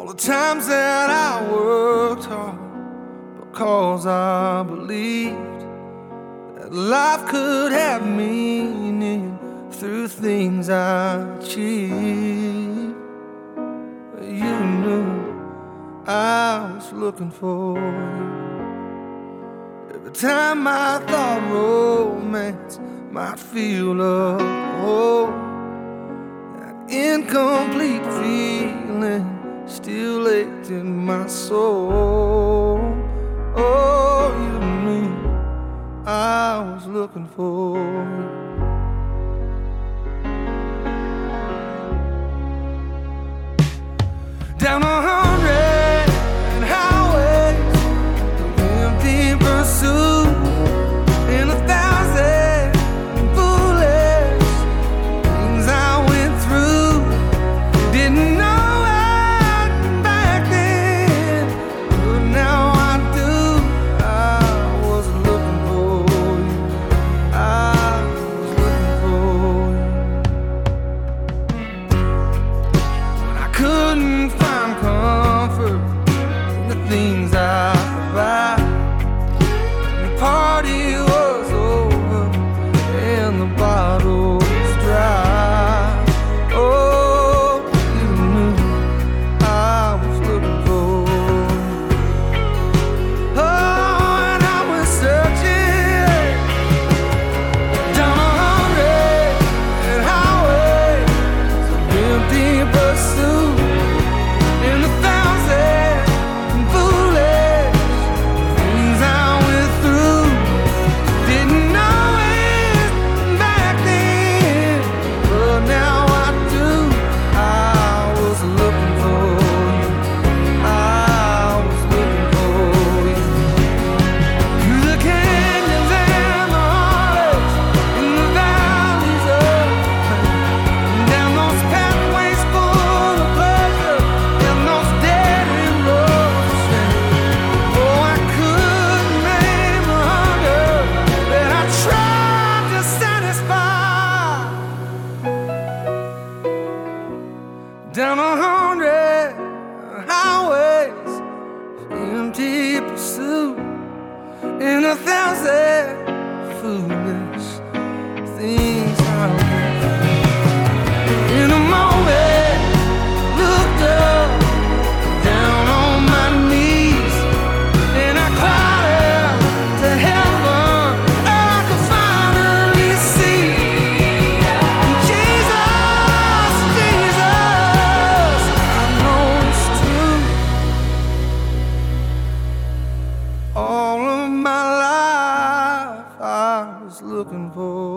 All the times that I worked hard because I believed that life could have meaning through things I achieved. You knew I was looking for you. Every time I thought romance might feel a hole, that incomplete feeling still ached in my soul. Oh, you knew I was looking for you. Down 100 highways of empty pursuit, in 1,000 foolish things I went through. Didn't know it back then, but now I do. I was looking for you. I was looking for you. When I couldn't find comfort in the things I provide, and the party was over and the bottle was dry. Oh, you knew I was looking for you. Oh, and I was searching down 100 highways of empty pursuit, in 1,000 foolish things I went through. Didn't know it back then, but now I do. I was looking for you. I was looking for you. Through the canyons and the heartaches, in the valleys of pain, down those pathways full of pleasure, and those dead-end roads of shame. Oh, I couldn't name the hunger that I tried to satisfy. Down 100 highways of empty pursuit, in 1,000 foolish things I went through. In a moment, looked up, down on my knees, and I cried out to heaven. I could finally see Jesus, Jesus. I know it's true. All of my life I was looking for